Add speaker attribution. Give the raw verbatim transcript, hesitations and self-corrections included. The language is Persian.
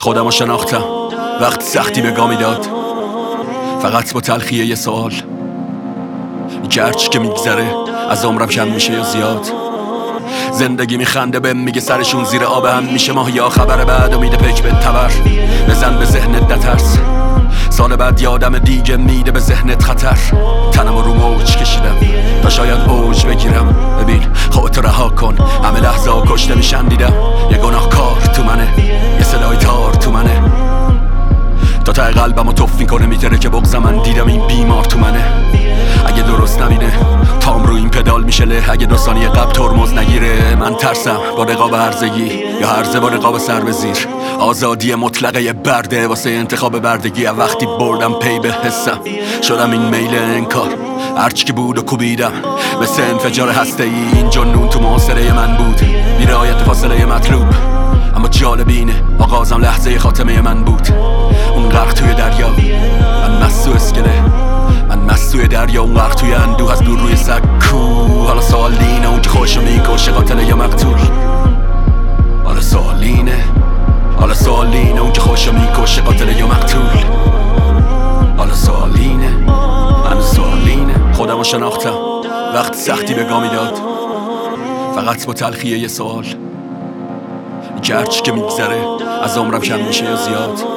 Speaker 1: خودمو شناختم وقت سختی به گا میداد، فقط با تلخیه یه سوال، گرچه که میگذره از عمرم کم میشه یا زیاد. زندگی میخنده بهم میگه سرشون زیر آب هم میشه ماه، یا خبر بعد و میده پک به تبر، بزن به ذهنت نترس، سال بعد یادم دیگه میده به ذهنت خطر. تنمو رو موج کشیدم تا شاید اوج بگیرم، ببین خودتو رها کن، همه لحظه ها کشته میشن دیدم، یه گناهکار تو منه، یه صدای تار تو منه، تا ته قلبمو توف میکنه میتره که بغضم، من دیدم این بیمار تو منه. اگه درست نبینه پام رو این پدال میشه له، اگه دو ثانیه قبل ترمز نگیره من ترسم با رقاب هرزگی یا هرزه با رقاب سر به زیر. آزادی مطلقه یه برده واسه انتخاب بردگی، وقتی بردم پی به حسم شدم این میل انکار، هرچی که بود و کوبیدم مثل انفجار هسته ای. این جنون تو محاصره من بود بی رعایت فاصله مطلوب، اما جالب اینه آغازم لحظه خاتمه من بود. اون غرق توی دریا من مست و اسکله، من مست توی دریا اون غرق توی اندوه از دور روی سکو. حالا سوال اینه اون که خوشو میکشه قاتل یا مقتول، حالا سوال اینه حالا سوال اینه اون که خوشو میکشه قاتل یا مقتول، حالا سوال اینه من سوال اینه. خودمو شناختم وقت سختی به گا میداد، فقط با تلخیه یه سوال، گرچه که میگذره از عمرم کم میشه یا زیاد.